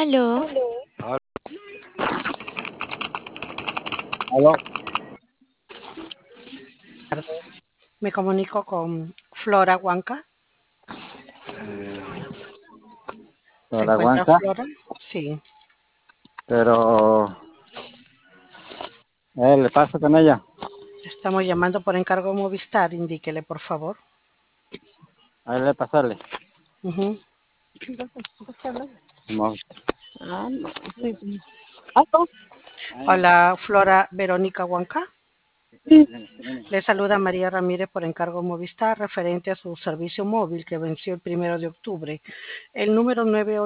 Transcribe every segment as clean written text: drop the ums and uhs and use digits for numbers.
Aló, Aló, Me comunico con Flora Huanca. ¿Se Flora encuentra Huanca, Flora? Sí. pero le paso con ella. Estamos llamando por encargo Movistar. Indíquele, por favor. Ahí le pasarle. Ujú. Mo- Ah, no. Sí. ¿Aló? Hola, Flora Verónica Huanca. Sí. Le saluda María Ramírez por encargo Movistar referente a su servicio móvil que venció el 1 de octubre. El número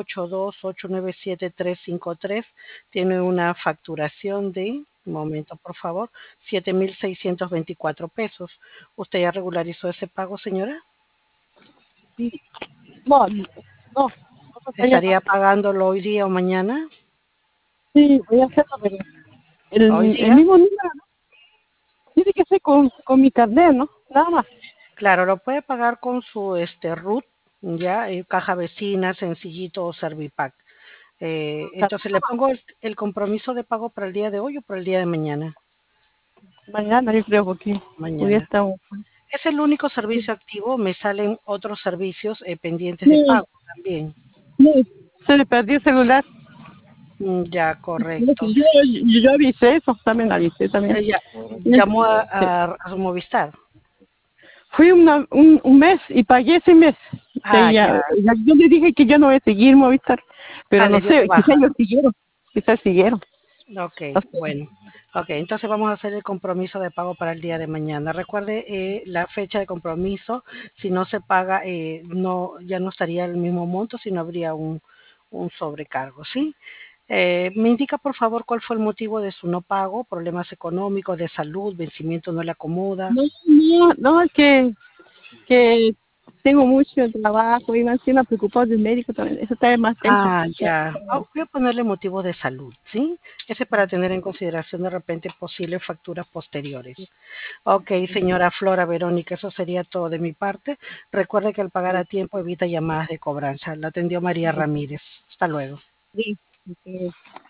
982-897-353 tiene una facturación de, un momento por favor, 7.624 pesos. ¿Usted ya regularizó ese pago, señora? Sí. No, no, no estoy ¿Estaría llamando. pagándolo hoy día o mañana? Sí, voy a hacerlo, pero ¿Hoy el día? mismo número, ¿no? Tiene que ser con mi carnet, ¿no? Nada más. Claro, lo puede pagar con su RUT, ya, caja vecina, sencillito o Servipack. Entonces, ¿le pongo el compromiso de pago para el día de hoy o para el día de mañana? Mañana yo creo, porque hoy Mañana. está... ¿Es el único servicio activo? Me salen otros servicios pendientes de Sí, pago también. sí. Se le perdió el celular. Ya, correcto. Yo avisé eso, también avisé también. Ella Sí. llamó a su Movistar. Fui un mes y pagué ese mes. Ah, ya. Yo le dije que yo no voy a seguir Movistar, pero Le no dio de sé, baja. quizás ellos siguieron, quizás siguieron. Ok, No sé. bueno. Ok, entonces vamos a hacer el compromiso de pago para el día de mañana. Recuerde la fecha de compromiso. Si no se paga, no, ya no estaría el mismo monto, sino habría un sobrecargo, ¿sí? Me indica, por favor, cuál fue el motivo de su no pago, problemas económicos, de salud, vencimiento no le acomoda. No, es que tengo mucho trabajo y me encima preocupado del médico también, eso está más tenso. Ah, ya. Voy a ponerle motivo de salud, ¿sí? Ese es para tener en consideración de repente posibles facturas posteriores. Ok, señora Flora Verónica, eso sería todo de mi parte. Recuerde que al pagar a tiempo evita llamadas de cobranza. La atendió María Ramírez. Hasta luego. Sí,